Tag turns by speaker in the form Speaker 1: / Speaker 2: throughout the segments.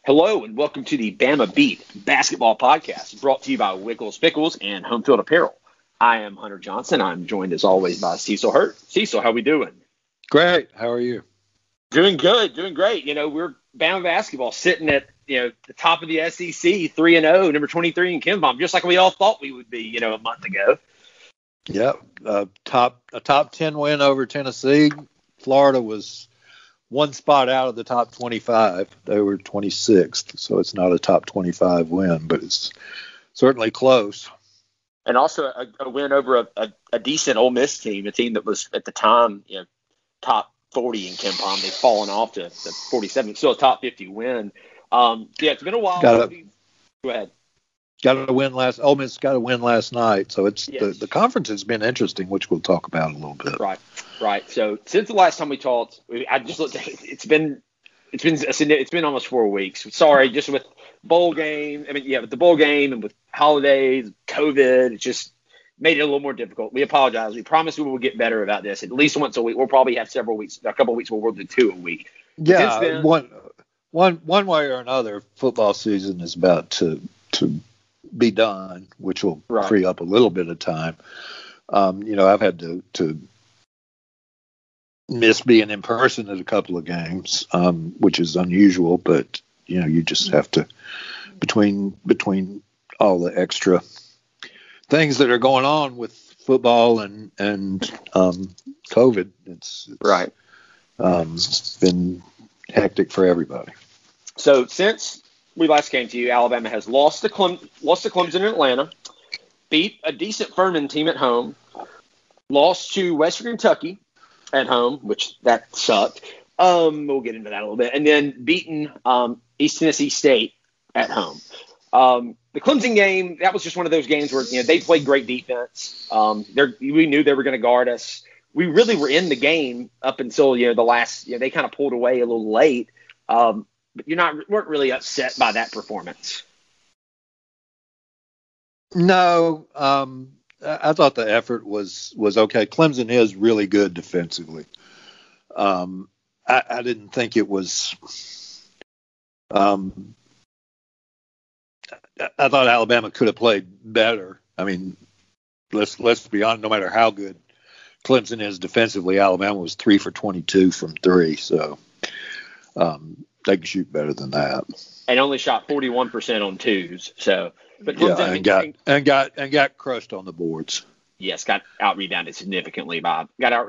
Speaker 1: Hello and welcome to the Bama Beat Basketball Podcast, brought to you by Wickles Pickles and Home Field Apparel. I am Hunter Johnson. I'm joined as always by Cecil Hurt. Cecil, how we doing?
Speaker 2: Great. How are you?
Speaker 1: Doing good, doing great. You know, we're Bama basketball sitting at the top of the SEC, 3-0, number 23 in KenPom, just like we all thought we would be, a month ago.
Speaker 2: Yep. A top 10 win over Tennessee. Florida was one spot out of the top 25. They were 26th, so it's not a top 25 win, but it's certainly close.
Speaker 1: And also a win over a decent Ole Miss team, a team that was at the time, top 40 in KenPom. They've fallen off to 47, still a top 50 win. It's been a while. Go ahead.
Speaker 2: Ole Miss got a win last night, so it's
Speaker 1: yes.
Speaker 2: the conference has been interesting, which we'll talk about a little bit.
Speaker 1: Right. So since the last time we talked, I just looked at it. It's been almost 4 weeks. Sorry, just with bowl game. With the bowl game and with holidays, COVID, it just made it a little more difficult. We apologize. We promise we will get better about this at least once a week. We'll probably have a couple of weeks where we'll do 2 a week.
Speaker 2: Yeah, then, one way or another, football season is about to be done, which will free up a little bit of time. I've had to miss being in person at a couple of games, which is unusual, but you just have to between all the extra things that are going on with football and COVID, it's been hectic for everybody.
Speaker 1: So since we last came to you, Alabama has lost to Clemson in Atlanta, beat a decent Furman team at home, lost to Western Kentucky at home, which that sucked. We'll get into that a little bit, and then beaten East Tennessee State at home. The Clemson game, that was just one of those games where they played great defense. We knew they were going to guard us. We really were in the game up until the last. They kind of pulled away a little late. But weren't really upset by that performance.
Speaker 2: No, I thought the effort was okay. Clemson is really good defensively. I didn't think it was. I thought Alabama could have played better. Let's be honest. No matter how good Clemson is defensively, Alabama was 3 for 22 from three. So they can shoot better than that.
Speaker 1: And only shot 41% on twos. So, but
Speaker 2: Clemson and got crushed on the boards.
Speaker 1: Yes, got out rebounded significantly by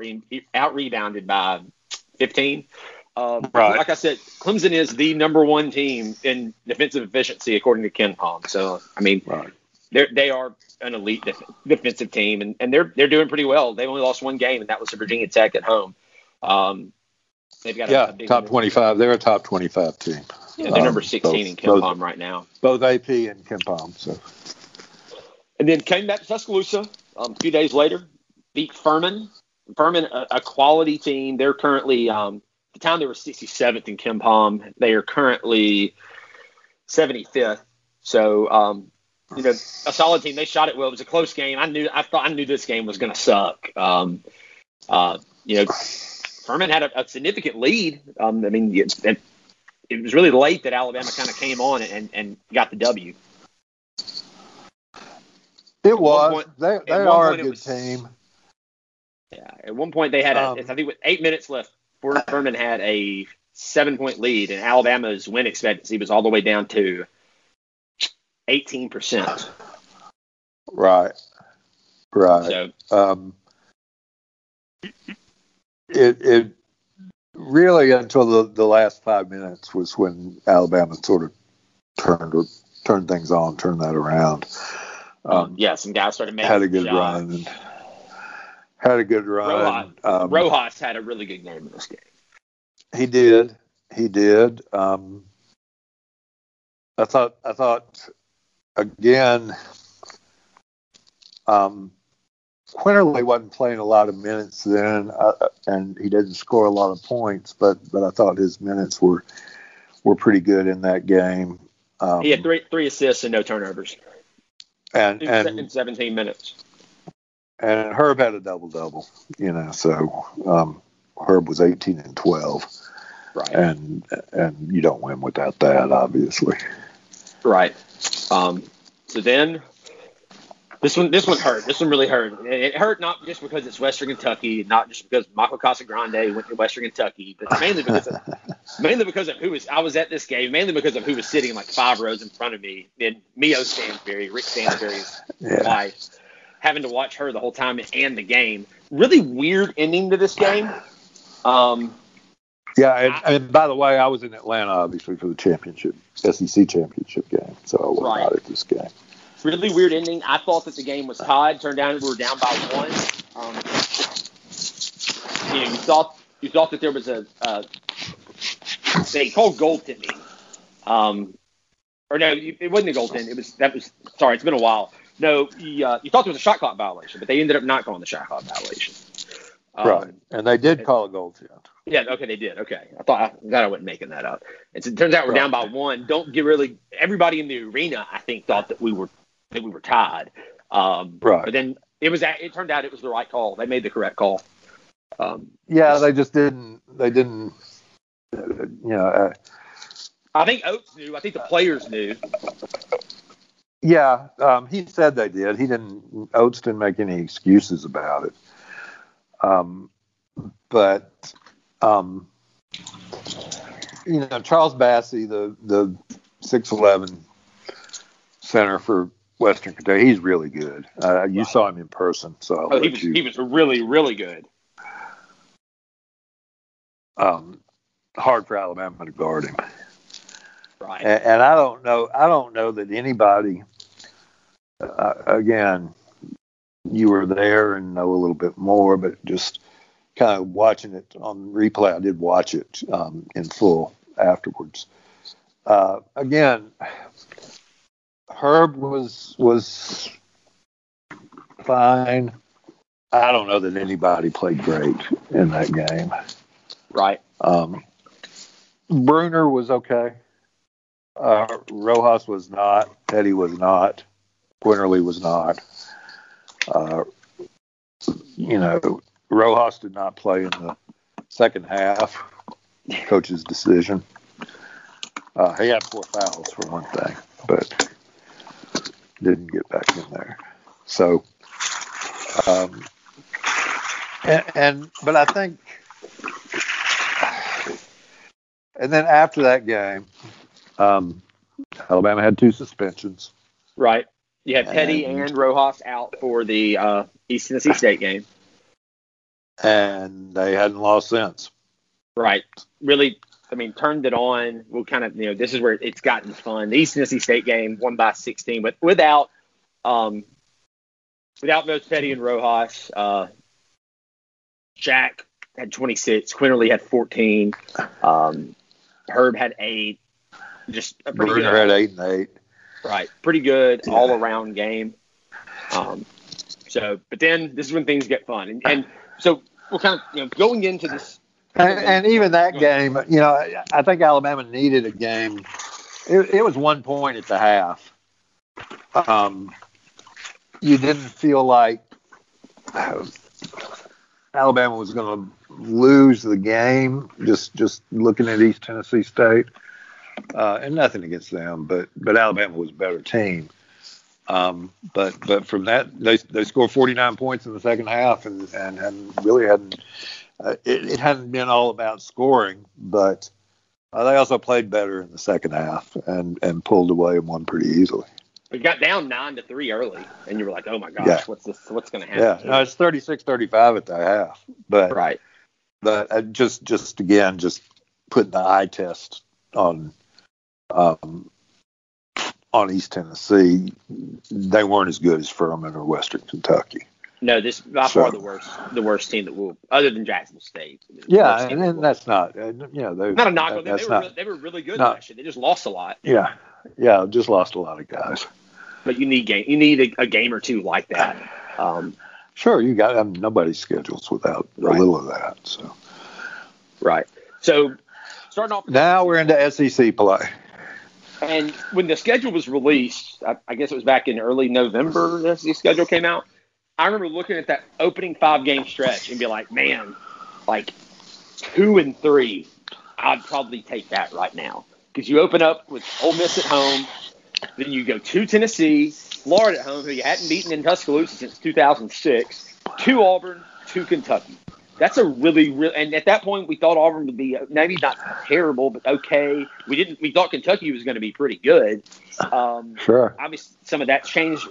Speaker 1: 15. Like I said, Clemson is the number one team in defensive efficiency according to KenPom. So, they are an elite defensive team, and they're doing pretty well. They only lost one game, and that was to Virginia Tech at home. They've got a big
Speaker 2: top 25. They're a top 25 team.
Speaker 1: Yeah, they're number 16 in KenPom right now.
Speaker 2: Both AP and KenPom. So, and
Speaker 1: then came back to Tuscaloosa a few days later, beat Furman. Furman, a quality team. They're currently the time they were 67th in KenPom. They are currently 75th. So, a solid team. They shot it well. It was a close game. I knew this game was going to suck. Furman had a significant lead. It was really late that Alabama kind of came on and got the W.
Speaker 2: It was. They are a good team.
Speaker 1: Yeah. At one point they had I think with 8 minutes left, Furman had a 7-point lead, and Alabama's win expectancy was all the way down to 18%.
Speaker 2: Right.
Speaker 1: So,
Speaker 2: It really, until the last 5 minutes, was when Alabama sort of turned things on, turned that around.
Speaker 1: Some guys started making
Speaker 2: had a good run.
Speaker 1: Rojas had a really good game in this game.
Speaker 2: He did. I thought again. Quinterly wasn't playing a lot of minutes then, and he didn't score a lot of points, but I thought his minutes were pretty good in that game.
Speaker 1: He had three assists and no turnovers.
Speaker 2: And
Speaker 1: in 17 minutes.
Speaker 2: And Herb had a double-double, so Herb was 18 and 12.
Speaker 1: Right.
Speaker 2: And you don't win without that, obviously.
Speaker 1: Right. So then this one hurt. This one really hurt. It hurt not just because it's Western Kentucky, not just because Michael Casagrande went to Western Kentucky, but mainly because of I was at this game, mainly because of who was sitting like 5 rows in front of me, and Mio Stansberry, Rick Stansberry's wife, having to watch her the whole time and the game. Really weird ending to this game.
Speaker 2: And by the way, I was in Atlanta, obviously, for the SEC championship game, so I was not at this game.
Speaker 1: Really weird ending. I thought that the game was tied. Turned out we were down by 1. You thought that there was they called goaltending. Or no, it wasn't a goaltending. Sorry, it's been a while. No, you thought there was a shot clock violation, but they ended up not calling the shot clock violation.
Speaker 2: Right, and they did call a goaltend.
Speaker 1: Yeah, okay, they did. Okay, I thought I wasn't making that up. And so it turns out we're down by 1. Everybody in the arena, I think, thought that we were tied. But then it turned out it was the right call. They made the correct call.
Speaker 2: They just didn't. They didn't.
Speaker 1: I think Oates knew. I think the players knew.
Speaker 2: Yeah, he said they did. Oates didn't make any excuses about it. But Charles Bassey, the 6'11" center for Western Kentucky, he's really good. You saw him in person, so
Speaker 1: he was really, really good.
Speaker 2: Hard for Alabama to guard him.
Speaker 1: Right.
Speaker 2: And I don't know that anybody. Again, you were there and know a little bit more, but just kind of watching it on replay, I did watch it in full afterwards. Again, Herb was fine. I don't know that anybody played great in that game.
Speaker 1: Right.
Speaker 2: Bruner was okay. Rojas was not. Teddy was not. Quinterly was not. Rojas did not play in the second half. Coach's decision. He had 4 fouls for one thing, but didn't get back in there. So, but I think, and then after that game, Alabama had 2 suspensions.
Speaker 1: Right. You had Petty and Rojas out for the East Tennessee State game.
Speaker 2: And they hadn't lost since.
Speaker 1: Right. Really, turned it on. We'll kind of, this is where it's gotten fun. The East Tennessee State game won by 16, but without both Petty and Rojas. Jack had 26. Quinterly had 14. Herb had 8. Just a pretty
Speaker 2: Bruner
Speaker 1: good.
Speaker 2: had 8 and 8.
Speaker 1: Right. Pretty good all-around game. But then this is when things get fun. And so we're kind of, going into this.
Speaker 2: And even that game, I think Alabama needed a game. It was 1 point at the half. You didn't feel like Alabama was going to lose the game, just looking at East Tennessee State. And nothing against them, but Alabama was a better team. But from that, they scored 49 points in the second half, and really hadn't. It hadn't been all about scoring, but they also played better in the second half and pulled away and won pretty easily.
Speaker 1: We got down 9-3 early, and you were like, "Oh my gosh, what's going to happen?"
Speaker 2: Yeah, no, it's 36-35 at the half, but
Speaker 1: right.
Speaker 2: But just putting the eye test on East Tennessee, they weren't as good as Furman or Western Kentucky.
Speaker 1: No, this by far the worst team that will, other than Jacksonville State.
Speaker 2: Yeah, and that's not, not
Speaker 1: a knock on them. They were really good last year. They just lost a lot.
Speaker 2: Yeah, just lost a lot of guys.
Speaker 1: But you need a game or two like that.
Speaker 2: Sure, you got nobody's schedules without a little of that. So
Speaker 1: right. So starting off
Speaker 2: now, we're into SEC play.
Speaker 1: And when the schedule was released, I guess it was back in early November. The schedule came out. I remember looking at that opening 5-game stretch and be like, man, like 2-3. I'd probably take that right now because you open up with Ole Miss at home, then you go to Tennessee, Florida at home, who you hadn't beaten in Tuscaloosa since 2006, to Auburn, to Kentucky. That's a really, and at that point we thought Auburn would be maybe not terrible, but okay. We thought Kentucky was going to be pretty good.
Speaker 2: Sure.
Speaker 1: Obviously, some of that's changed.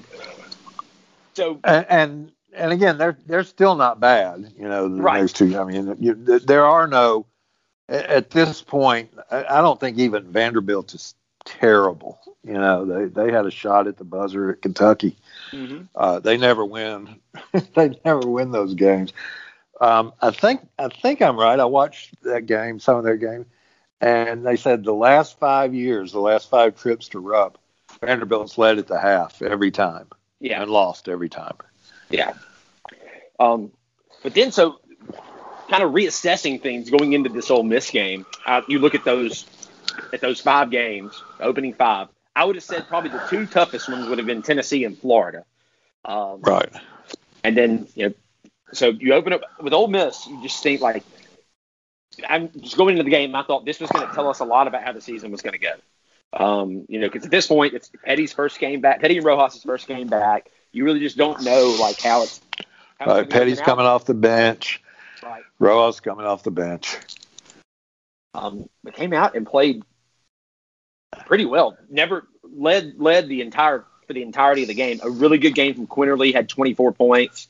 Speaker 2: And again, they're still not bad.
Speaker 1: Right.
Speaker 2: Those two. I mean, there are no at this point. I don't think even Vanderbilt is terrible. They had a shot at the buzzer at Kentucky.
Speaker 1: Mm-hmm.
Speaker 2: They never win. They never win those games. I think I'm right. I watched that game, some of their games, and they said the last 5 years, the last 5 trips to Rupp, Vanderbilt's led at the half every time.
Speaker 1: Yeah.
Speaker 2: And lost every time.
Speaker 1: Yeah. But then, so kind of reassessing things going into this Ole Miss game, you look at those 5 games, opening 5. I would have said probably the 2 toughest ones would have been Tennessee and Florida.
Speaker 2: Right.
Speaker 1: And then, so you open up with Ole Miss, you just think like, I'm just going into the game. I thought this was going to tell us a lot about how the season was going to go. Because at this point, it's Petty's first game back, Petty and Rojas' first game back. You really just don't know like how it's.
Speaker 2: Right, Petty's coming off the bench.
Speaker 1: Right.
Speaker 2: Rojas coming off the bench.
Speaker 1: But came out and played pretty well. Never led the entirety of the game. A really good game from Quinterly, had 24 points.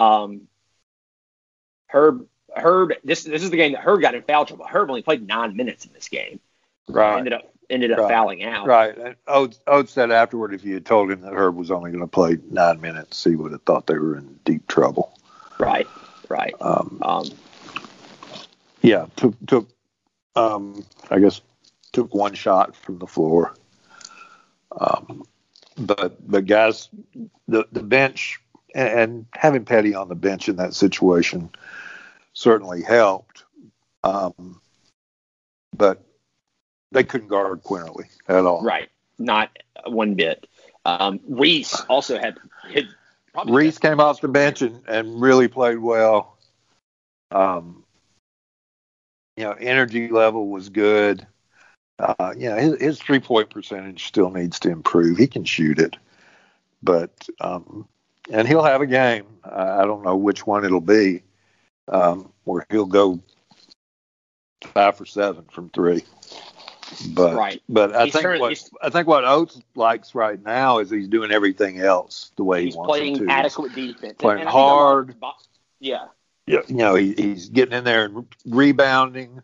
Speaker 1: Herb. This is the game that Herb got in foul trouble. Herb only played 9 minutes in this game.
Speaker 2: Right.
Speaker 1: Ended up fouling out.
Speaker 2: Right. And Oates said afterward, if you had told him that Herb was only going to play 9 minutes, he would have thought they were in deep trouble.
Speaker 1: Right.
Speaker 2: Yeah. Took one shot from the floor. But guys, the bench and having Petty on the bench in that situation certainly helped. But they couldn't guard Quinterly at all.
Speaker 1: Right. Not one bit. Reese also had
Speaker 2: Reese came off the bench and really played well. Energy level was good. His 3-point percentage still needs to improve. He can shoot it, but and he'll have a game. I don't know which one it'll be, where he'll go 5 for 7 from 3. But
Speaker 1: right.
Speaker 2: But I think what Oates likes right now is he's doing everything else the way he wants to.
Speaker 1: He's playing adequate defense.
Speaker 2: Playing hard.
Speaker 1: Yeah.
Speaker 2: He's getting in there and rebounding.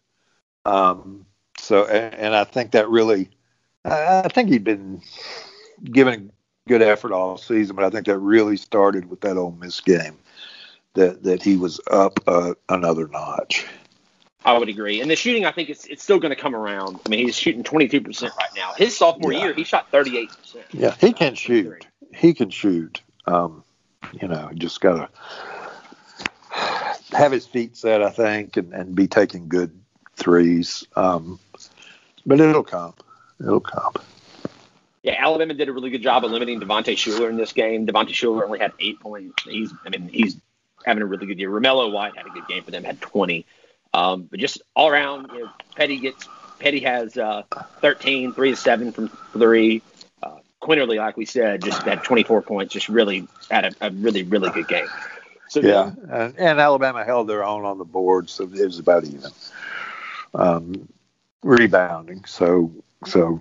Speaker 2: And I think that really, I think he'd been giving good effort all season, but I think that really started with that Ole Miss game, that he was up another notch.
Speaker 1: I would agree. And the shooting, I think it's still going to come around. I mean, he's shooting 22% right now. His sophomore year, he shot 38%.
Speaker 2: Yeah, he can shoot. He can shoot. Just got to have his feet set, I think, and be taking good threes. But it'll come. It'll come.
Speaker 1: Yeah, Alabama did a really good job of limiting Devontae Shuler in this game. Devontae Shuler only had 8 points. He's having a really good year. Romello White had a good game for them, had 20. But just all around, Petty has 13, 3 to 7 from 3. Quinterly, like we said, just had 24 points. Just really had a really, really good game. So
Speaker 2: yeah, and Alabama held their own on the board, so it was about even. Rebounding, the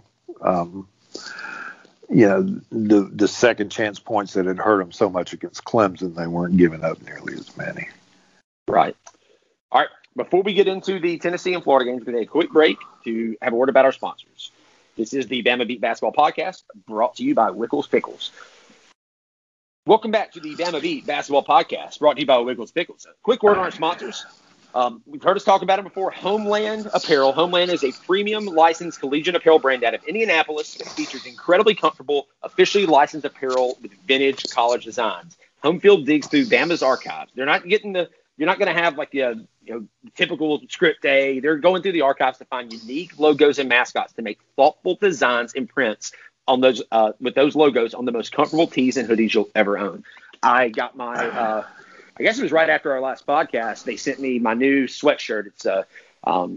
Speaker 2: second chance points that had hurt them so much against Clemson, they weren't giving up nearly as many.
Speaker 1: Right. All right. Before we get into the Tennessee and Florida games, we're going to take a quick break to have a word about our sponsors. This is the Bama Beat Basketball Podcast, brought to you by Wickles Pickles. Welcome back to the Bama Beat Basketball Podcast, brought to you by Wickles Pickles. A quick word on our sponsors. We've heard us talk about it before. Homeland Apparel. Homeland is a premium licensed collegiate apparel brand out of Indianapolis that features incredibly comfortable, officially licensed apparel with vintage college designs. Home field digs through Bama's archives. You're not going to have like typical script A. They're going through the archives to find unique logos and mascots to make thoughtful designs and prints on those with those logos on the most comfortable tees and hoodies you'll ever own. I got my I guess it was right after our last podcast. They sent me my new sweatshirt. It's kind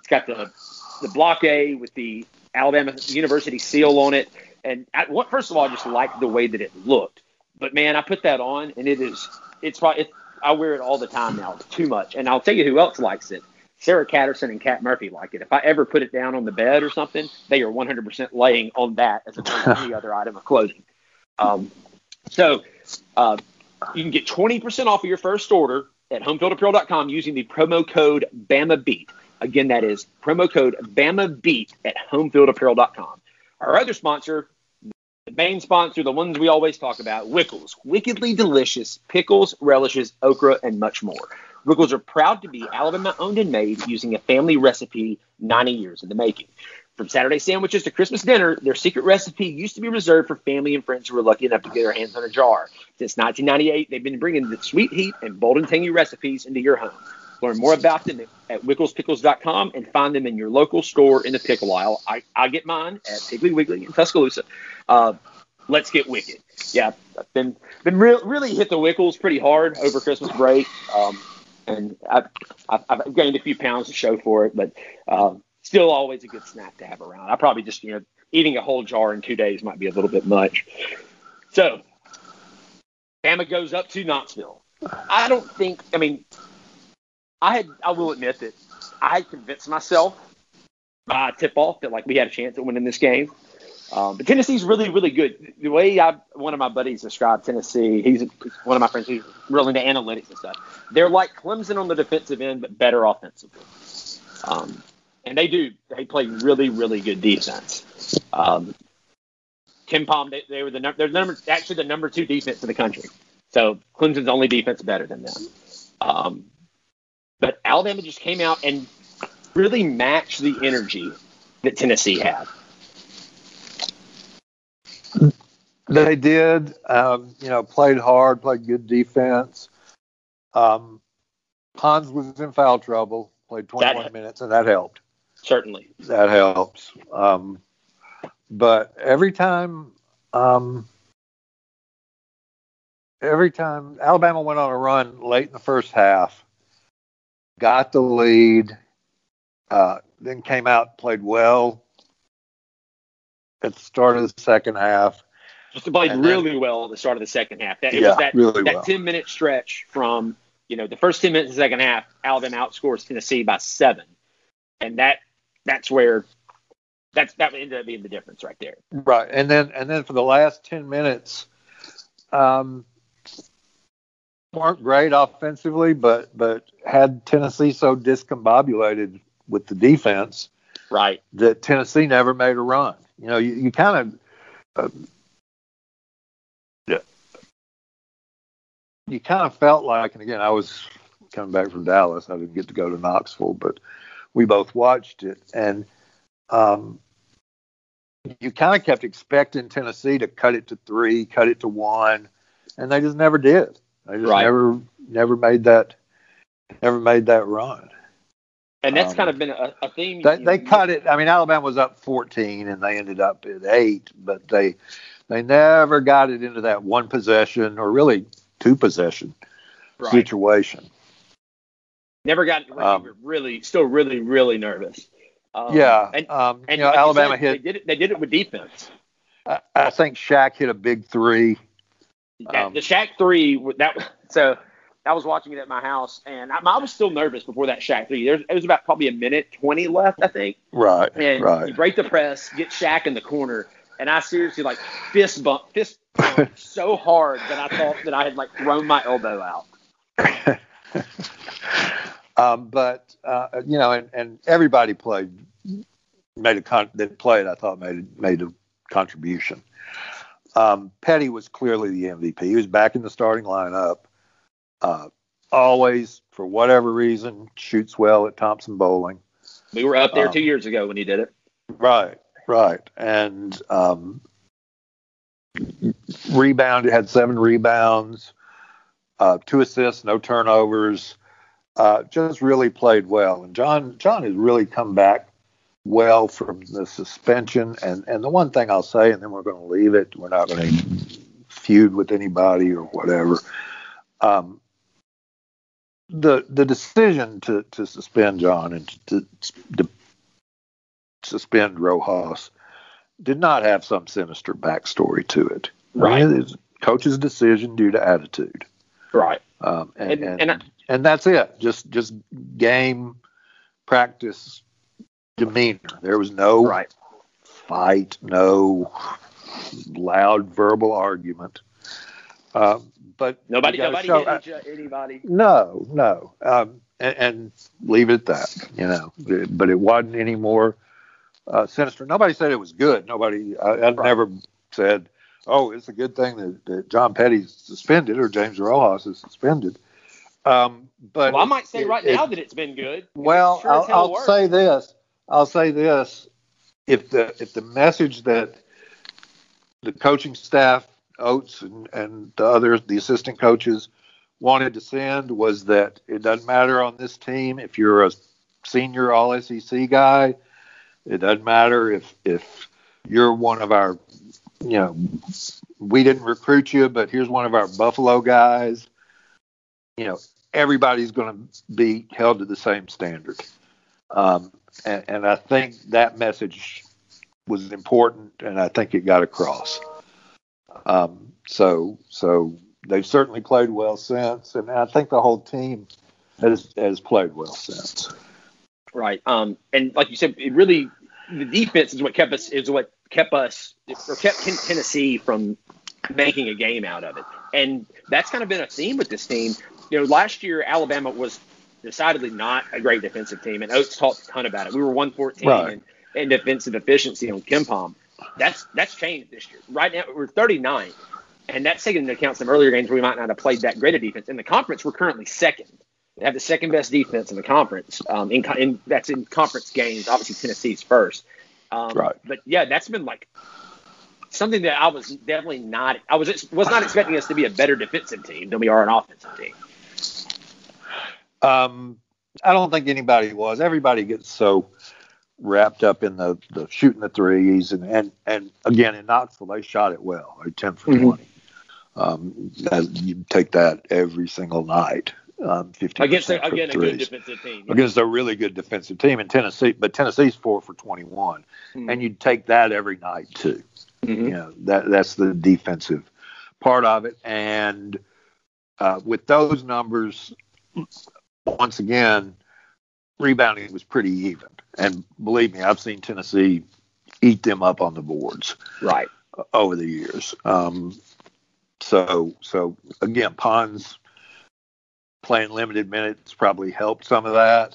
Speaker 1: got the block A with the Alabama University seal on it. And first of all, I just liked the way that it looked. But man, I put that on, and I wear it all the time now. It's too much. And I'll tell you who else likes it. Sarah Catterson and Kat Murphy like it. If I ever put it down on the bed or something, they are 100% laying on that as opposed to any other item of clothing. So you can get 20% off of your first order at homefieldapparel.com using the promo code BamaBeat. Again, that is promo code BamaBeat at homefieldapparel.com. Our other sponsor, the main sponsor, the ones we always talk about, Wickles. Wickedly delicious pickles, relishes, okra, and much more. Wickles are proud to be Alabama-owned and made using a family recipe 90 years in the making. From Saturday sandwiches to Christmas dinner, their secret recipe used to be reserved for family and friends who were lucky enough to get their hands on a jar. Since 1998, they've been bringing the sweet heat and bold and tangy recipes into your home. Learn more about them at WicklesPickles.com and find them in your local store in the pickle aisle. I get mine at Piggly Wiggly in Tuscaloosa. Let's get wicked. Yeah, I've been really hit the Wickles pretty hard over Christmas break, and I've gained a few pounds to show for it, but still always a good snack to have around. I probably just eating a whole jar in 2 days might be a little bit much. So Bama goes up to Knoxville. I will admit that I had convinced myself by tip-off that we had a chance at winning this game. But Tennessee's really, really good. The way one of my buddies described Tennessee, he's one of my friends who's really into analytics and stuff. They're like Clemson on the defensive end, but better offensively. And they play really, really good defense. Ken Palm, they're the number 2 defense in the country. So Clemson's only defense better than them. But Alabama just came out and really matched the energy that Tennessee had.
Speaker 2: They did, played hard, played good defense. Hans was in foul trouble, played 21 minutes, and that helped.
Speaker 1: Certainly.
Speaker 2: That helps. But every time Alabama went on a run late in the first half, got the lead, then came out and played well at the start of the second half.
Speaker 1: Just played really well at the start of the second half. That 10-minute stretch from, the first 10 minutes of the second half, Alabama outscores Tennessee by 7. And that's where that ended up being the difference right there.
Speaker 2: Right. And then for the last 10 minutes, weren't great offensively, but had Tennessee so discombobulated with the defense,
Speaker 1: right,
Speaker 2: that Tennessee never made a run. You kind of you kind of felt like, and again, I was coming back from Dallas. I didn't get to go to Knoxville, but we both watched it, and you kind of kept expecting Tennessee to cut it to 3, cut it to 1, and they just never did. They just never made that run.
Speaker 1: And that's kind of been a theme.
Speaker 2: They cut it. I mean, Alabama was up 14, and they ended up at 8, but they never got it into that one possession or really 2 possession situation.
Speaker 1: Never got it. Were really, really nervous.
Speaker 2: And Alabama hit.
Speaker 1: They did it with defense.
Speaker 2: I think Shaq hit a big 3.
Speaker 1: The Shaq 3. So I was watching it at my house, and I was still nervous before that Shaq 3. It was about probably a minute 20 left, I think.
Speaker 2: Right.
Speaker 1: And you break the press, get Shaq in the corner, and I seriously fist bump so hard that I thought that I had thrown my elbow out. And everybody played, that played, I thought made a contribution. Petty was clearly the MVP. He was back in the starting lineup. Always, for whatever reason, shoots well at Thompson Bowling. We were up there 2 years ago when he did it.
Speaker 2: Right. And rebounded, had 7 rebounds, 2 assists, no turnovers. Just really played well. And John has really come back well from the suspension. And the one thing I'll say, and then we're going to leave it, we're not going to feud with anybody or whatever. The decision to suspend John and to suspend Rojas did not have some sinister backstory to it.
Speaker 1: Right.
Speaker 2: I mean, it's coach's decision due to attitude.
Speaker 1: Right.
Speaker 2: And that's it. Just game practice demeanor. There was no fight, no loud verbal argument. But
Speaker 1: nobody hit anybody.
Speaker 2: No. And leave it at that. But it wasn't any more sinister. Nobody said it was good. I never said, oh, it's a good thing that John Petty's suspended or James Rojas is suspended. But
Speaker 1: I might say now that it's been good.
Speaker 2: Well, I'll say this. If the message that the coaching staff, Oates and the assistant coaches wanted to send was that it doesn't matter on this team if you're a senior All-SEC guy. It doesn't matter if you're one of our, we didn't recruit you, but here's one of our Buffalo guys. Everybody's going to be held to the same standard. And I think that message was important, and I think it got across. So they've certainly played well since, and I think the whole team has played well since.
Speaker 1: Right. And like you said, the defense is what kept Tennessee from making a game out of it. And that's kind of been a theme with this team. Last year Alabama was decidedly not a great defensive team, and Oates talked a ton about it. We were 114 in defensive efficiency on KenPom. That's changed this year. Right now we're 39th, and that's taking into account some earlier games where we might not have played that great a defense. In the conference, we're currently second. They have the second best defense in the conference. That's in conference games. Obviously, Tennessee's first. But yeah, that's been like something that I was definitely not. I was not expecting us to be a better defensive team than we are an offensive team.
Speaker 2: I don't think anybody was. Everybody gets so wrapped up in the shooting the threes, and again in Knoxville they shot it well. 10 for 20. You take that every single night. 50%
Speaker 1: against a good defensive team. Yeah.
Speaker 2: Against a really good defensive team in Tennessee, but Tennessee's 4 for 21, and you'd take that every night too. That's the defensive part of it, and with those numbers, once again, rebounding was pretty even. And believe me, I've seen Tennessee eat them up on the boards over the years. So again, Pons playing limited minutes probably helped some of that.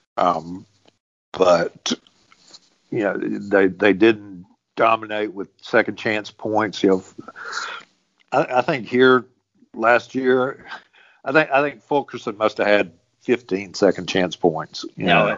Speaker 2: But they didn't dominate with second chance points. I think here last year, I think Fulkerson must have had 15 second chance points.
Speaker 1: Yeah.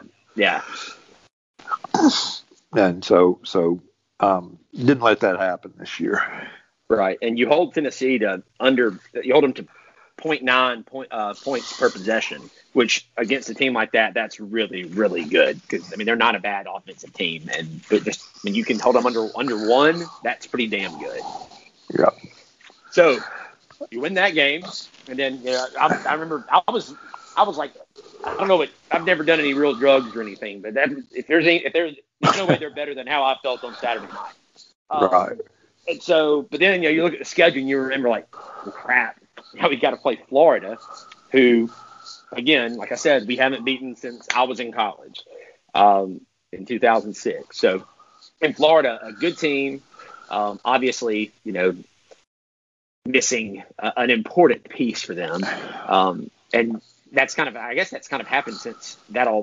Speaker 2: And so didn't let that happen this year.
Speaker 1: Right. And you hold Tennessee to you hold them to 0.9 points per possession, which against a team like that, that's really, really good. Because they're not a bad offensive team, but just when you can hold them under one, that's pretty damn good.
Speaker 2: Yeah.
Speaker 1: So you win that game, and then I remember I was like, I don't know I've never done any real drugs or anything, but if there's no way they're better than how I felt on Saturday night.
Speaker 2: Right.
Speaker 1: And so, but then you look at the schedule and you remember like, well, crap, now we got to play Florida, who, again, like I said, we haven't beaten since I was in college, in 2006. So in Florida, a good team, obviously, missing an important piece for them, and that's kind of happened since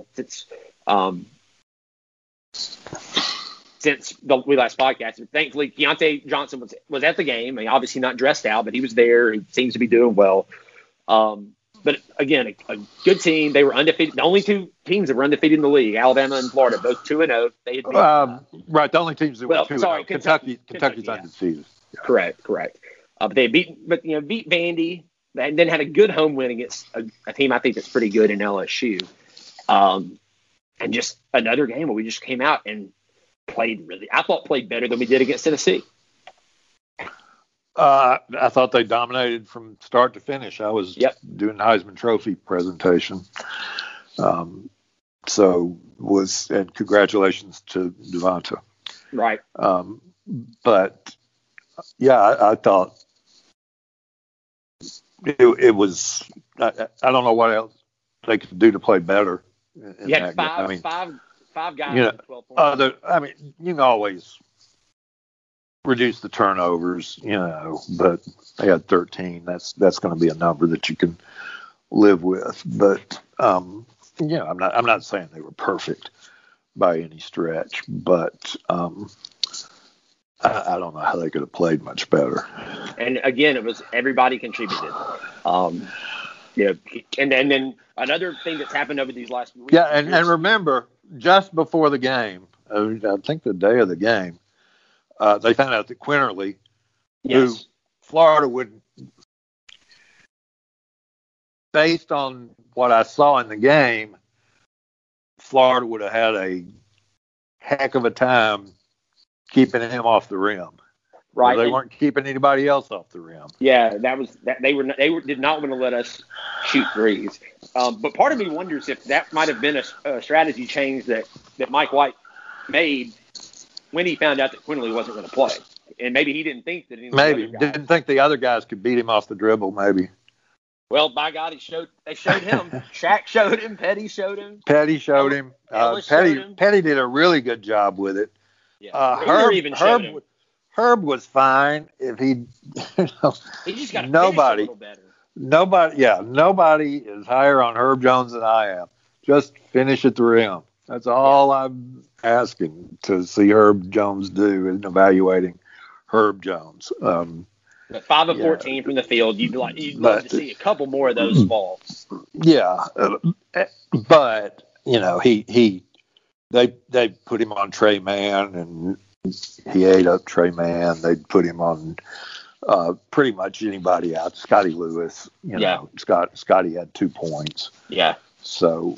Speaker 1: we last podcast. Thankfully, Keontae Johnson was at the game. Obviously not dressed out, but he was there. He seems to be doing well. But again, a good team. They were undefeated. The only two teams that were undefeated in the league, Alabama and Florida, both 2-0. They had
Speaker 2: right. The only teams that were 2-0. Kentucky's undefeated.
Speaker 1: Yeah. Correct. But they beat Vandy, and then had a good home win against a team I think that's pretty good in LSU. And just another game where we just came out and played better than we did against Tennessee.
Speaker 2: I thought they dominated from start to finish. I was doing the Heisman Trophy presentation. and congratulations to Devonta.
Speaker 1: Right.
Speaker 2: But yeah, I thought it was. I don't know what else they could do to play better.
Speaker 1: You had five guys with 12 points.
Speaker 2: You can always reduce the turnovers, but they had 13. That's going to be a number that you can live with. But I'm not saying they were perfect by any stretch, but I don't know how they could have played much better.
Speaker 1: And again, it was everybody contributed. And then another thing that's happened over these last weeks.
Speaker 2: Yeah, and remember, just before the game, I think the day of the game, they found out that Quinerly, who Florida would, based on what I saw in the game, Florida would have had a heck of a time keeping him off the rim.
Speaker 1: Right.
Speaker 2: They weren't keeping anybody else off the rim.
Speaker 1: Yeah, they did not want to let us shoot threes. But part of me wonders if that might have been a strategy change that Mike White made when he found out that Quinerly wasn't going to play, and maybe he didn't think that.
Speaker 2: Didn't think the other guys could beat him off the dribble. Maybe.
Speaker 1: Well, by God, they showed him. Shaq showed him. Petty showed him.
Speaker 2: Petty showed him. Petty did a really good job with it.
Speaker 1: Yeah.
Speaker 2: Herb was fine if he.
Speaker 1: He just got to finish a little better.
Speaker 2: Nobody is higher on Herb Jones than I am. Just finish at the rim. That's all I'm asking to see Herb Jones do in evaluating Herb Jones.
Speaker 1: But 5 of 14 from the field. You'd love to see a couple more of those fall.
Speaker 2: Yeah, but they put him on Trey Mann, and he ate up Trey Mann. They put him on pretty much anybody out. Scotty Lewis, Scotty had 2 points.
Speaker 1: Yeah.
Speaker 2: So,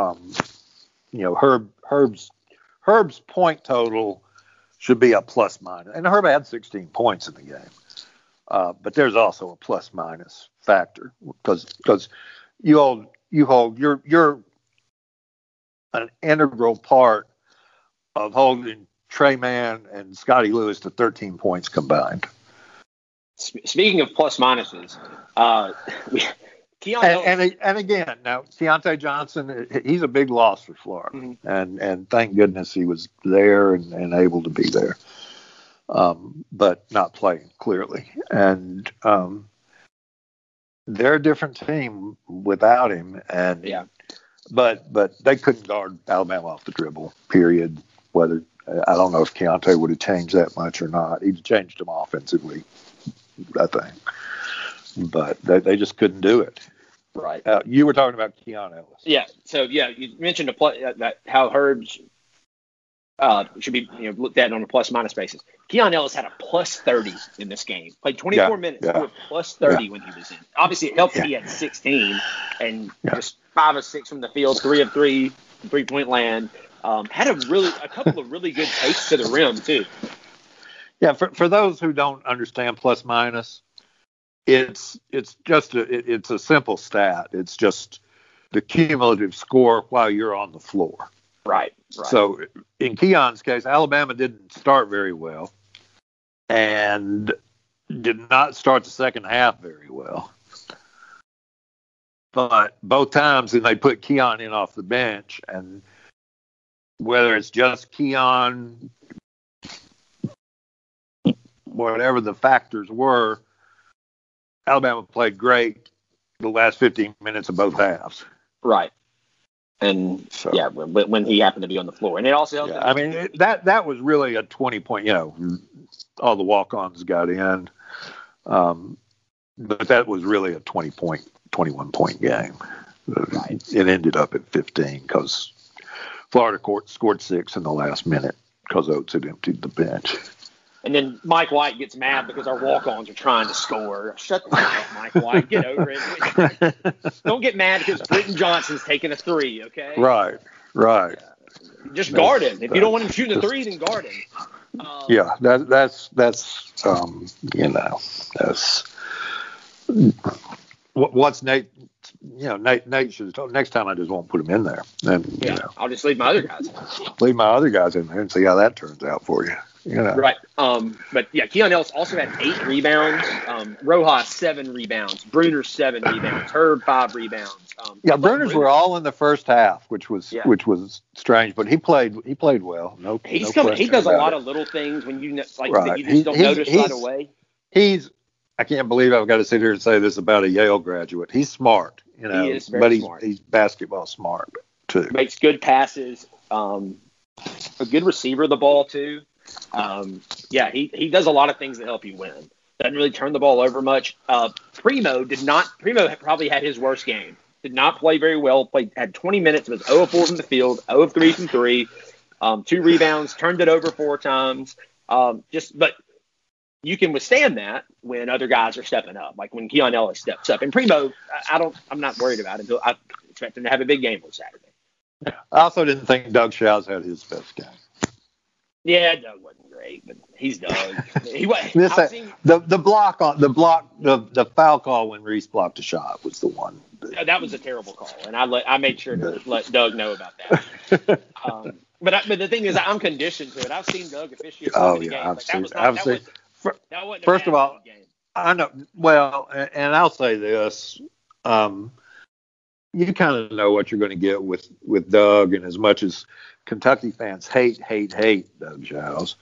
Speaker 2: Herb's point total should be a plus minus, and Herb had 16 points in the game. But there's also a plus minus factor because you're an integral part of holding Trey Mann and Scotty Lewis to 13 points combined.
Speaker 1: Speaking of plus minuses,
Speaker 2: and again, now Keontae Johnson, he's a big loss for Florida, mm-hmm. and thank goodness he was there and able to be there, but not playing clearly. And they're a different team without him, and but they couldn't guard Alabama off the dribble. Period. Whether I don't know if Keontae would have changed that much or not. He changed them offensively, I think, but they just couldn't do it.
Speaker 1: Right.
Speaker 2: You were talking about Keon Ellis.
Speaker 1: Yeah. So you mentioned that how Herb's should be looked at on a plus minus basis. Keon Ellis had a plus 30 in this game. Played 24 minutes. He was plus 30 when he was in. Obviously, it helped that he had 16 and just 5 of 6 from the field, 3 of 3 3-point land. Had a couple of really good takes to the rim too.
Speaker 2: Yeah, for those who don't understand plus minus, it's just it's a simple stat. It's just the cumulative score while you're on the floor.
Speaker 1: Right.
Speaker 2: So in Keon's case, Alabama didn't start very well and did not start the second half very well. But both times they put Keon in off the bench, and whether it's just Keon, whatever the factors were, Alabama played great the last 15 minutes of both halves.
Speaker 1: Right. And when he happened to be on the floor, and it also helped.
Speaker 2: I mean that was really a 20-point. All the walk-ons got in, but that was really a 21-point game.
Speaker 1: Right.
Speaker 2: It ended up at 15 because Florida scored 6 in the last minute because Oates had emptied the bench.
Speaker 1: And then Mike White gets mad because our walk-ons are trying to score. Shut the fuck up, Mike White. Get over it. Don't get mad because Britton Johnson's taking a 3, okay?
Speaker 2: Right.
Speaker 1: Just guard him. If you don't want him shooting a 3, then guard him.
Speaker 2: That's what's Nate? Nate should have told. Next time, I just won't put him in there. And
Speaker 1: I'll just leave my other guys.
Speaker 2: Leave my other guys in there and see how that turns out for you.
Speaker 1: Right. But yeah, Keon Ellis also had 8 rebounds. Rojas 7 rebounds. Bruner 7 rebounds. Herb 5 rebounds.
Speaker 2: Bruners were all in the first half, which was strange, but he played well.
Speaker 1: He does a lot of little things when you that you just don't notice right away.
Speaker 2: I can't believe I've got to sit here and say this about a Yale graduate. He's smart,
Speaker 1: He is very smart.
Speaker 2: He's basketball smart too.
Speaker 1: Makes good passes. A good receiver of the ball too. He does a lot of things that help you win. Doesn't really turn the ball over much. Primo probably had his worst game. Did not play very well. Had 20 minutes. Was 0 of 4 from the field. 0 of 3 from 3. 2 rebounds. Turned it over 4 times. But you can withstand that when other guys are stepping up, like when Keon Ellis steps up. And Primo, I'm not worried about it. I expect him to have a big game on Saturday.
Speaker 2: I also didn't think Doug Shows had his best game.
Speaker 1: Yeah, Doug wasn't great, but he's Doug.
Speaker 2: The foul call when Reese blocked a shot was the one.
Speaker 1: That was a terrible call, and I made sure to let Doug know about that. But the thing is, I'm conditioned to it. I've seen Doug officiate so many games.
Speaker 2: First of all, I know. Well, and I'll say this: you kind of know what you're going to get with Doug, and as much as Kentucky fans hate Doug Shows,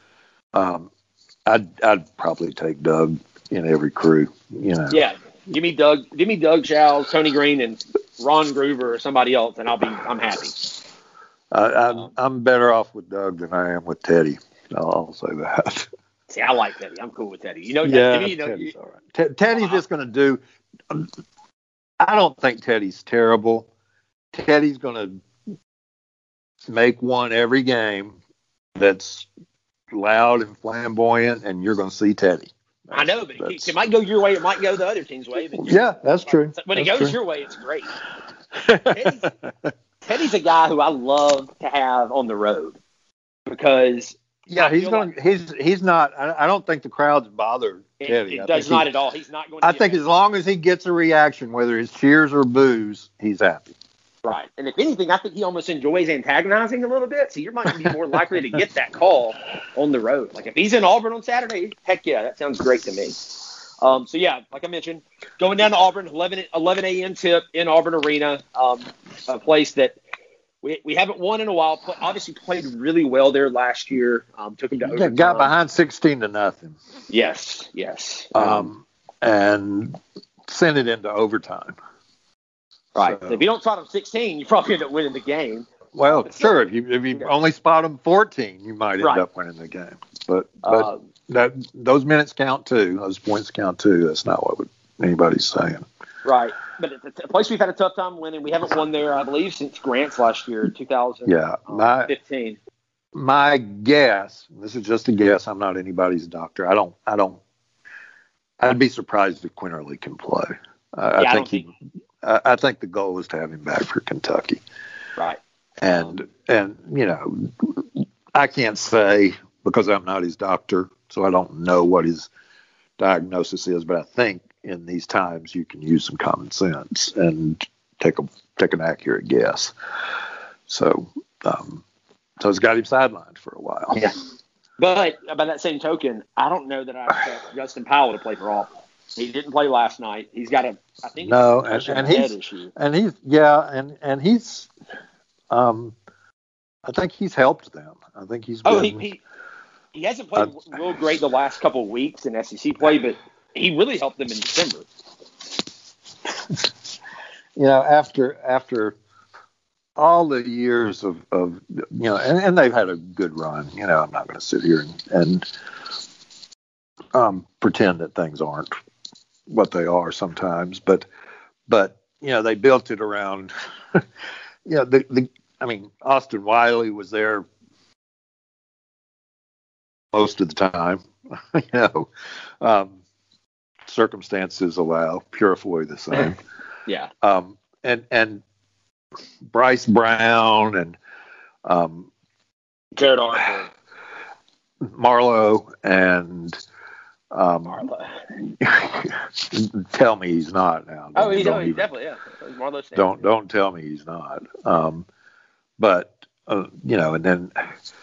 Speaker 2: I'd probably take Doug in every crew.
Speaker 1: Yeah, give me Doug Shows, Tony Green, and Ron Groover or somebody else, and I'm happy.
Speaker 2: I'm better off with Doug than I am with Teddy. I'll say that.
Speaker 1: See, I like Teddy. I'm cool with Teddy.
Speaker 2: Teddy's all right. Teddy's just going to do. I don't think Teddy's terrible. Teddy's going to make one every game that's loud and flamboyant, and you're going to see Teddy.
Speaker 1: I know, but it might go your way. It might go the other team's way. But
Speaker 2: that's true.
Speaker 1: When it goes your way, it's great. Teddy's a guy who I love to have on the road because he's not. I don't think the crowd's bothered Teddy. It does not at all. He's not going to.
Speaker 2: I think as long as he gets a reaction, whether it's cheers or boos, he's happy.
Speaker 1: Right. And if anything, I think he almost enjoys antagonizing a little bit. So you might be more likely to get that call on the road. Like if he's in Auburn on Saturday, heck yeah, that sounds great to me. Like I mentioned, going down to Auburn, 11 a.m. tip in Auburn Arena, a place that we haven't won in a while. Obviously played really well there last year. Took him to overtime.
Speaker 2: Got behind 16-0.
Speaker 1: Yes.
Speaker 2: And sent it into overtime.
Speaker 1: Right. So if you don't spot them 16, you probably end up winning the game.
Speaker 2: Well, sure. If you only spot them 14, you might end up winning the game. But those minutes count too. Those points count too. That's not what anybody's saying.
Speaker 1: Right. But it's a place we've had a tough time winning. We haven't won there, I believe, since Grant's last year, 2015.
Speaker 2: My guess, this is just a guess. I'm not anybody's doctor. I'd be surprised if Quinterly can play. I think the goal is to have him back for Kentucky.
Speaker 1: Right.
Speaker 2: And I can't say because I'm not his doctor, so I don't know what his diagnosis is, but I think in these times you can use some common sense and take an accurate guess. So it's got him sidelined for a while.
Speaker 1: Yeah. But by that same token, I don't know that I expect Justin Powell to play for Auburn. He didn't play last night. He's got a head issue.
Speaker 2: And he's I think he's helped them. I think he's been,
Speaker 1: he hasn't played real great the last couple of weeks in SEC play, but he really helped them in December.
Speaker 2: After all the years of and they've had a good run. I'm not going to sit here and pretend that things aren't what they are sometimes, but they built it around Austin Wiley was there most of the time. Circumstances allow, Purifoy the same.
Speaker 1: Yeah.
Speaker 2: And Bryce Brown and
Speaker 1: Jared Arthur,
Speaker 2: Marlowe and
Speaker 1: Marlowe.
Speaker 2: Tell me he's not now.
Speaker 1: He's definitely, yeah. Marlowe
Speaker 2: don't tell me he's not. But and then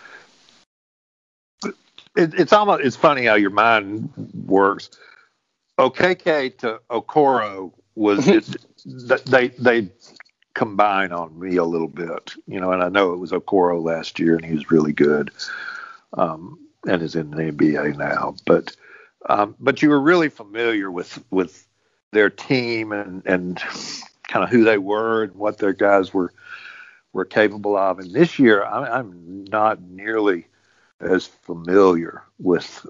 Speaker 2: it's funny how your mind works. OKK to Okoro was they combine on me a little bit, and I know it was Okoro last year and he was really good, and is in the NBA now. But you were really familiar with their team and kind of who they were and what their guys were capable of. And this year, I'm not nearly as familiar with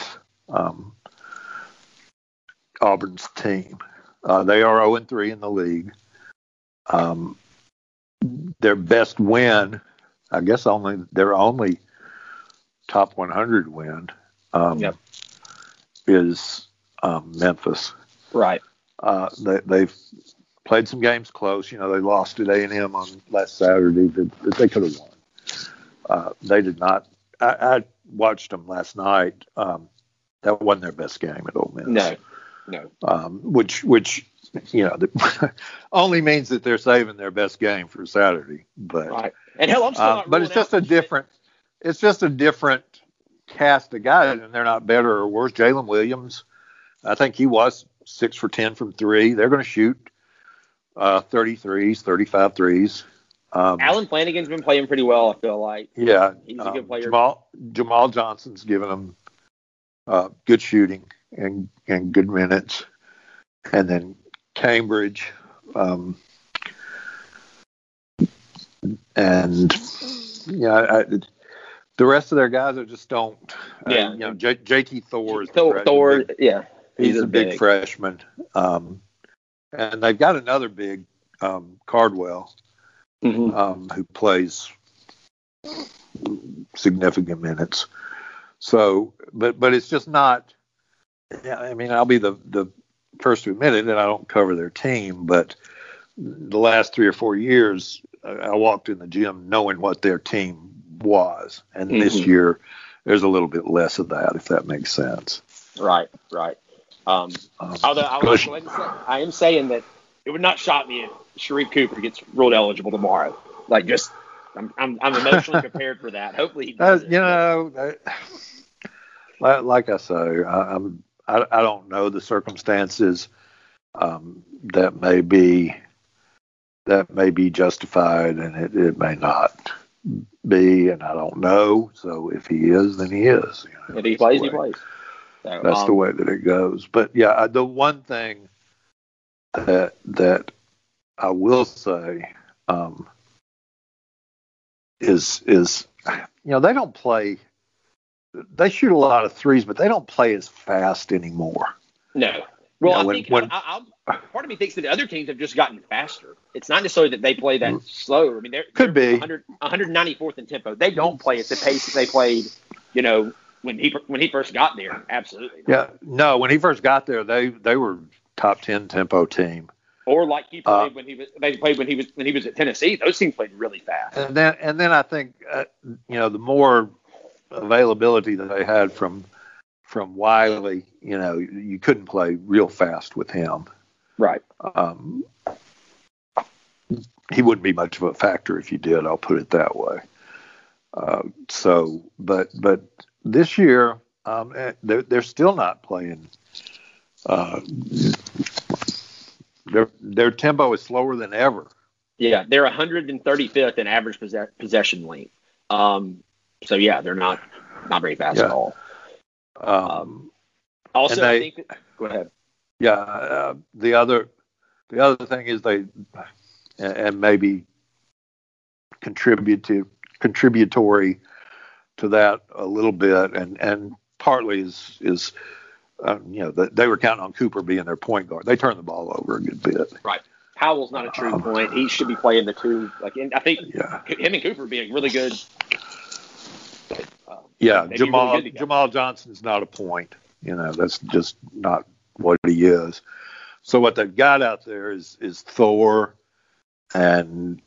Speaker 2: Auburn's team. They are 0-3 in the league. Their best win, I guess, their only top 100 win is Memphis.
Speaker 1: Right.
Speaker 2: They've played some games close. They lost at A&M on last Saturday that they could have won. They did not. I watched them last night. That wasn't their best game at Ole Miss.
Speaker 1: No.
Speaker 2: Which only means that they're saving their best game for Saturday. But
Speaker 1: right. And hell, I'm still not.
Speaker 2: But it's just a different. It's just a different cast of guys, and they're not better or worse. Jalen Williams, I think he was 6 for 10 from three. They're going to shoot 33s, 35 threes.
Speaker 1: Alan Flanagan's been playing pretty well, I feel like.
Speaker 2: Yeah.
Speaker 1: He's a good player.
Speaker 2: Jamal Johnson's given them good shooting and good minutes. And then Cambridge. The rest of their guys are just don't.
Speaker 1: Yeah.
Speaker 2: JT Thor is
Speaker 1: Thor, yeah.
Speaker 2: He's a big freshman. And they've got another big Cardwell who plays significant minutes. So, but it's just not. I mean, I'll be the first to admit it, and I don't cover their team, but the last 3 or 4 years, I walked in the gym knowing what their team was, and this year there's a little bit less of that, if that makes sense.
Speaker 1: Right. Although I am saying that it would not shock me if Sharif Cooper gets ruled eligible tomorrow. Like, just I'm emotionally prepared for that. Hopefully he does.
Speaker 2: Like I say, I don't know the circumstances. That may be justified, and it may not be, and I don't know. So if he is, then he is.
Speaker 1: If he plays, he plays. So,
Speaker 2: that's the way that it goes. But yeah, the one thing that I will say is they don't play. They shoot a lot of threes, but they don't play as fast anymore.
Speaker 1: No. Well, part of me thinks that the other teams have just gotten faster. It's not necessarily that they play that slow. I mean, they're 194th in tempo. They don't play at the pace that they played, when he first got there. Absolutely not.
Speaker 2: Yeah. No, when he first got there, they were top 10 tempo team.
Speaker 1: Or like he played when he was at Tennessee. Those teams played really fast.
Speaker 2: And then I think the more availability that they had from Wiley, you couldn't play real fast with him.
Speaker 1: Right.
Speaker 2: He wouldn't be much of a factor if you did. I'll put it that way. But this year, they're still not playing. Their tempo is slower than ever.
Speaker 1: Yeah, they're 135th in average possession length. So yeah, they're not very fast at all. Also, I think. Go ahead.
Speaker 2: Yeah, the other thing is they, and maybe contributory to that a little bit, and partly is they were counting on Cooper being their point guard. They turned the ball over a good bit.
Speaker 1: Right. Howell's not a true point. He should be playing the two. I think him and Cooper being really good. Jamal Johnson's
Speaker 2: not a point. That's just not what he is. So what they've got out there is Thor and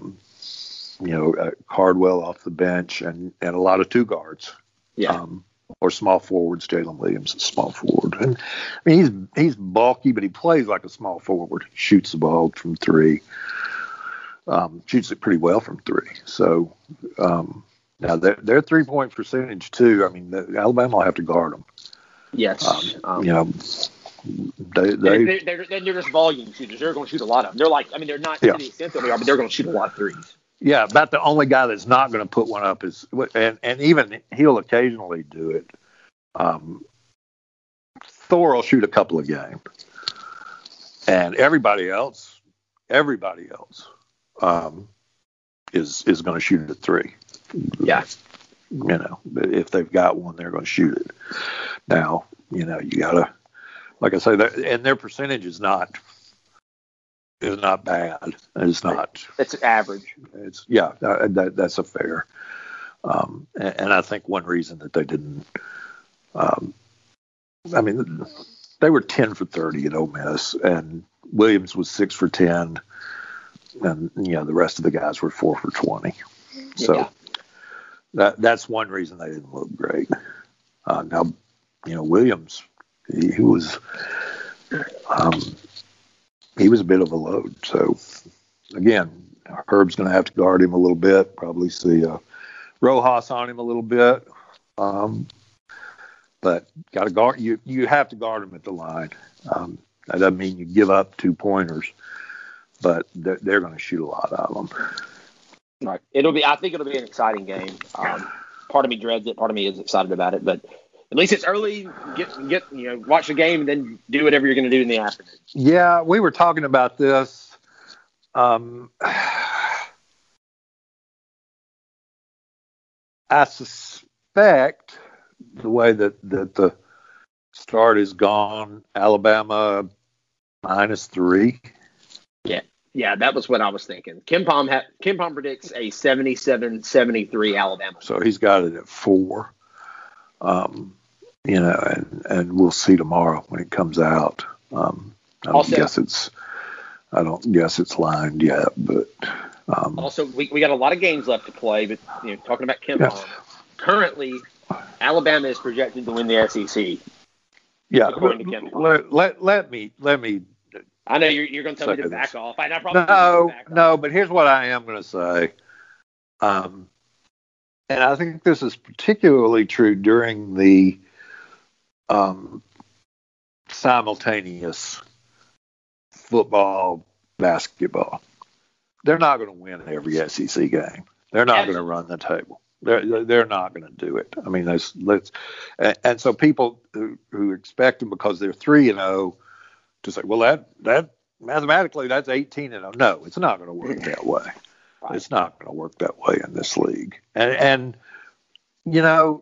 Speaker 2: Cardwell off the bench and a lot of two guards.
Speaker 1: Yeah.
Speaker 2: or small forwards. Jalen Williams is small forward, and I mean he's bulky, but he plays like a small forward. He shoots the ball from three, shoots it pretty well from three. So now their 3-point percentage too. I mean, Alabama will have to guard them.
Speaker 1: Yes,
Speaker 2: you know.
Speaker 1: They're just volume shooters. They're going to shoot a lot of them. They're like, I mean, they're not to the extent that they are, but they're going to shoot a lot of threes.
Speaker 2: Yeah, about the only guy that's not going to put one up is, and even he'll occasionally do it. Thor will shoot a couple of games, and everybody else is going to shoot at three.
Speaker 1: Yeah,
Speaker 2: you know, if they've got one, they're going to shoot it. Now, you know, you got to, like I say, and their percentage is not bad. It's not.
Speaker 1: It's average.
Speaker 2: It's that's a fair. And I think one reason that they didn't. I mean, they were 10 for 30 at Ole Miss, and Williams was 6 for 10, and you know the rest of the guys were 4 for 20. So that's one reason they didn't look great. Now, you know, Williams, he was a bit of a load. So again, Herb's going to have to guard him a little bit. Probably see Rojas on him a little bit. But got to guard. You have to guard him at the line. That doesn't mean you give up 2-pointers, but they're going to shoot a lot out of them.
Speaker 1: Right. I think it'll be an exciting game. Part of me dreads it. Part of me is excited about it. But at least it's early. Get watch the game and then do whatever you're going to do in the afternoon.
Speaker 2: Yeah, we were talking about this. I suspect the way that the start is gone, Alabama -3.
Speaker 1: Yeah, that was what I was thinking. Kim Palm predicts a 77-73 Alabama.
Speaker 2: So he's got it at 4. And we'll see tomorrow when it comes out. I don't guess it's lined yet, but
Speaker 1: also we got a lot of games left to play. But talking about Kim Palm, currently Alabama is projected to win the SEC.
Speaker 2: Yeah, let me.
Speaker 1: I know you're going to tell me to back off.
Speaker 2: No, but here's what I am going to say. And I think this is particularly true during the simultaneous football, basketball. They're not going to win every SEC game. They're not going to run the table. They're not going to do it. I mean, and so people who expect them because they're 3-0 to say, well, that mathematically that's 18-0. No, it's not going to work that way. Right. It's not going to work that way in this league. And there's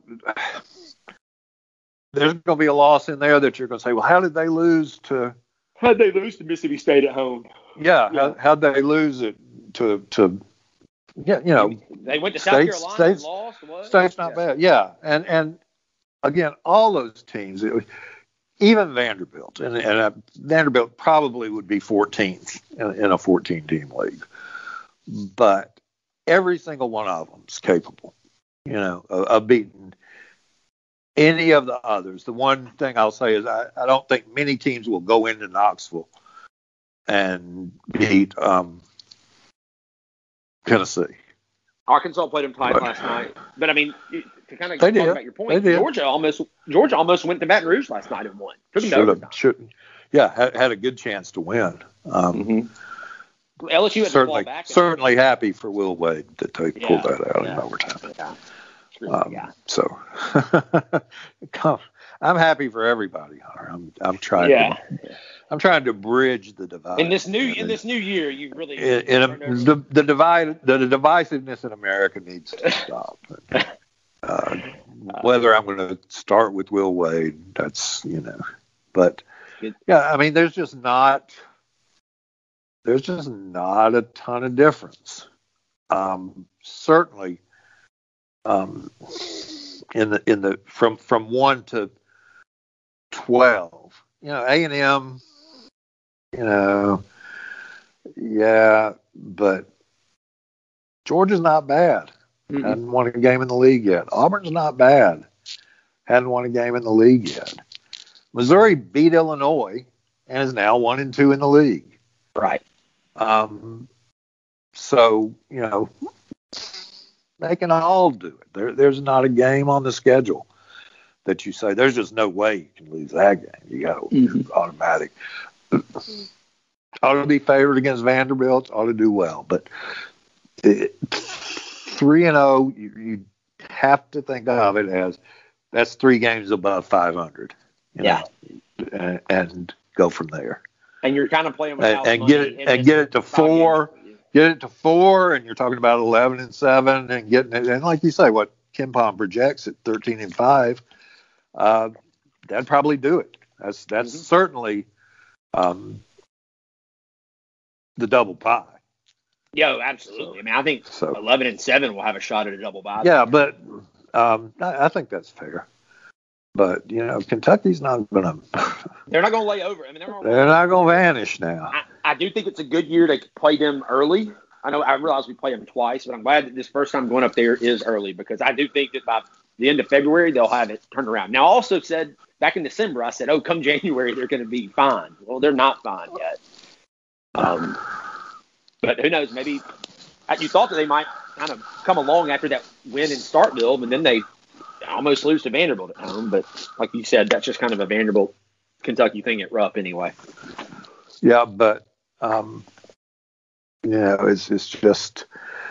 Speaker 2: going to be a loss in there that you're going to say, well, how did they lose to
Speaker 1: Mississippi State at home?
Speaker 2: Yeah. How'd they lose it to
Speaker 1: they went to South Carolina and lost. What?
Speaker 2: State's not bad. Yeah. And again, all those teams, even Vanderbilt, and Vanderbilt probably would be 14th in a 14-team league. But every single one of them is capable, of beating any of the others. The one thing I'll say is I don't think many teams will go into Knoxville and beat Tennessee.
Speaker 1: Arkansas played them twice last night. But, I mean, to kind of talk about your point, Georgia almost went to Baton Rouge last night and won.
Speaker 2: Had a good chance to win.
Speaker 1: LSU had to fall back.
Speaker 2: Certainly happy for Will Wade that they pulled that out in overtime. So I'm happy for everybody, Hunter. I'm trying to bridge the divide.
Speaker 1: In this new year, you really
Speaker 2: the divisiveness in America needs to stop. Whether I'm going to start with Will Wade, that's but I mean, there's just not a ton of difference. Certainly, in the from 1 to 12, A&M, but Georgia's not bad. Hasn't won a game in the league yet. Auburn's not bad. hadn't won a game in the league yet. Missouri beat Illinois and is now 1-2 in the league.
Speaker 1: Right.
Speaker 2: So, they can all do it. There's not a game on the schedule that you say, there's just no way you can lose that game. You got to automatic. Ought to be favored against Vanderbilt, ought to do well. But 3-0, you have to think of it as that's 3 games above 500. And go from there.
Speaker 1: And you're kind of playing with
Speaker 2: and get it to 4. Get it to 4, and you're talking about 11-7, and getting it. And like you say, what KenPom projects at 13-5, that'd probably do it. That's certainly the double bye.
Speaker 1: Yeah, absolutely. I mean, I think 11-7 will have a shot at a double bye.
Speaker 2: Yeah, but I think that's fair. But Kentucky's not going to.
Speaker 1: They're not going to lay over. I mean,
Speaker 2: they're not going to vanish now.
Speaker 1: I do think it's a good year to play them early. I realize we play them twice, but I'm glad that this first time going up there is early because I do think that by the end of February they'll have it turned around. Now, I also said back in December, I said, "Oh, come January they're going to be fine." Well, they're not fine yet. But who knows? Maybe you thought that they might kind of come along after that win in Starkville, and then they almost lose to Vanderbilt at home. But like you said, that's just kind of a Vanderbilt Kentucky thing at Rupp anyway.
Speaker 2: Yeah, but it's just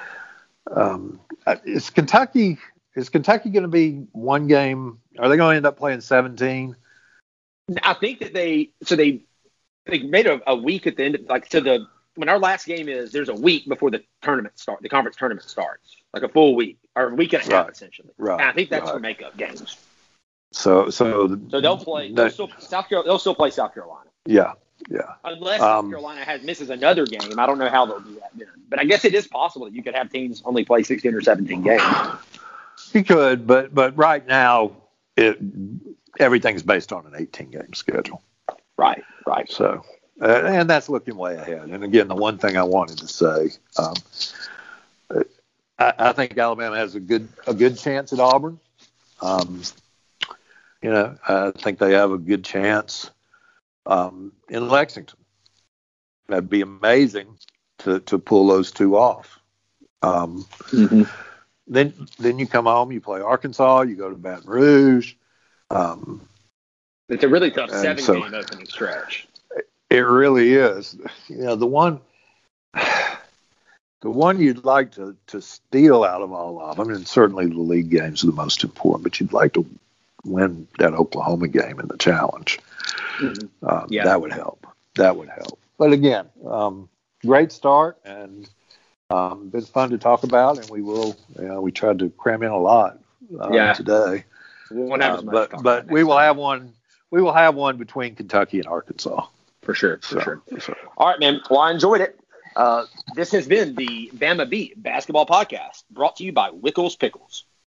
Speaker 2: is Kentucky going to be one game? Are they going to end up playing 17?
Speaker 1: I think that they made a week at the end of, when our last game is, there's a week before the conference tournament starts, like a full week or a week and a half essentially.
Speaker 2: Right.
Speaker 1: And I think that's for makeup games.
Speaker 2: So
Speaker 1: they'll play. They'll still play South Carolina.
Speaker 2: Yeah.
Speaker 1: Unless South Carolina misses another game, I don't know how they'll do that then. But I guess it is possible that you could have teams only play 16 or 17 games.
Speaker 2: You could, but right now everything's based on an 18-game schedule.
Speaker 1: Right.
Speaker 2: So, and that's looking way ahead. And again, the one thing I wanted to say, I think Alabama has a good chance at Auburn. I think they have a good chance in Lexington. That'd be amazing to pull those two off. Then you come home, you play Arkansas, you go to Baton Rouge.
Speaker 1: It's a really tough 7-game opening stretch.
Speaker 2: It really is. The one you'd like to steal out of all of them, and certainly the league games are the most important, but you'd like to win that Oklahoma game in the challenge. That would help. But again, great start, and been fun to talk about, and we tried to cram in a lot today. But we will have one. We will have one between Kentucky and Arkansas.
Speaker 1: For sure. All right, man. Well, I enjoyed it. This has been the Bama Beat Basketball Podcast, brought to you by Wickles Pickles.